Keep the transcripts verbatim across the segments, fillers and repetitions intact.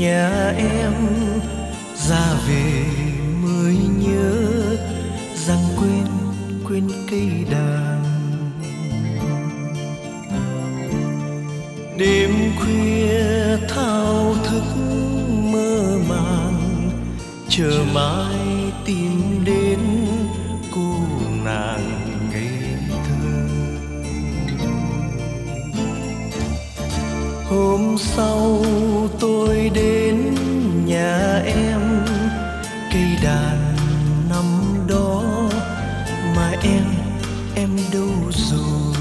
nhà em ra về mới nhớ rằng quên quên cây đàn. Đêm khuya thao thức mơ màng, chờ mãi tìm đến cô nàng ngây thơ. Hôm sau tôi đến nhà em, cây đàn nằm đó mà em, em đâu rồi?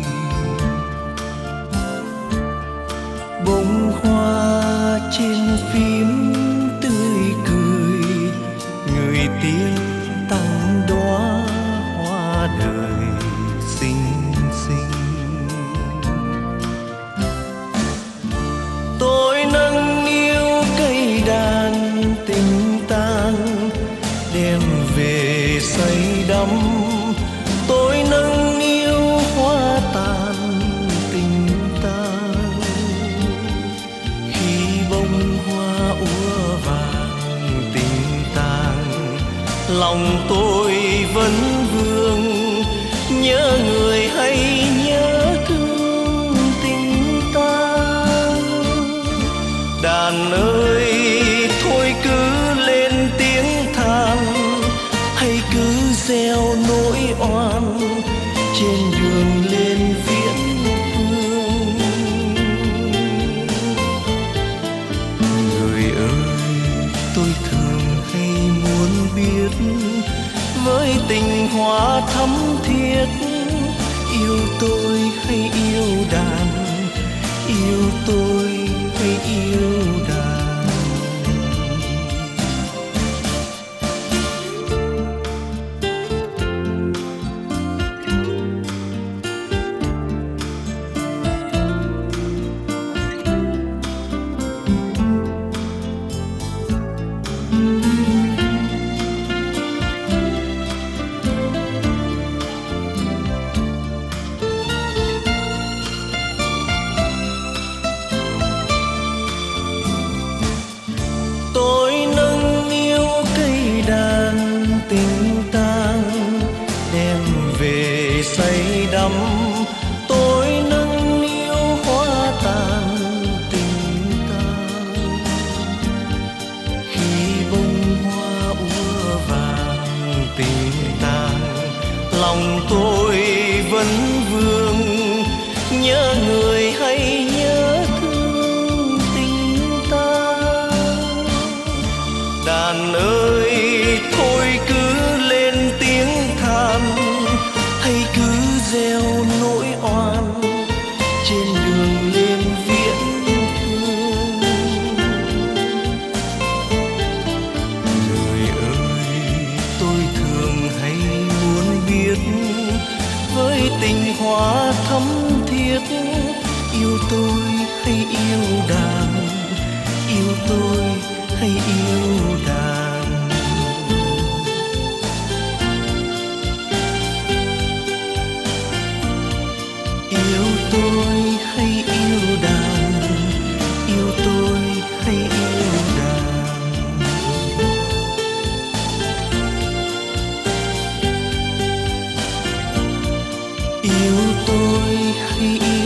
Bông hoa trên phím tươi cười, người tiên tặng đóa hoa đời xinh xinh. Tôi nâng niu cây đàn tình tang, đem về say đắm. Tôi nâng niu hoa tàn tình tang, khi bông hoa úa vàng tình tang. Lòng tôi vẫn vương nhớ người hay nhớ thương tình tang. Đàn ơi thôi cứ lên tiếng than, hay cứ gieo nỗi oan trên đường lên viễn phương. Người ơi tôi thường hay muốn biết, với tình hoa thắm thiết, yêu tôi hay yêu đàn, yêu tôi hay yêu đàn. Tôi nâng niu cây đàn tình tang, đem về say đắm. Tôi nâng niu hoa tàn tình tang, khi bông hoa úa vàng tình tang. Lòng tôi vẫn vương nhớ người hay nhớ thương tình tang. Đàn ơi thôi cứ lên tiếng than, hay cứ gieo nỗi oan trên đường lên viễn phương. Người ơi tôi thường hay muốn biết, với tình hoa thắm thiết, yêu tôi hay yêu đàn, yêu tôi hay yêu đàn. Yêu tôi hay yêu đàn, yêu tôi hay yêu đàn. Yêu tôi hay yêu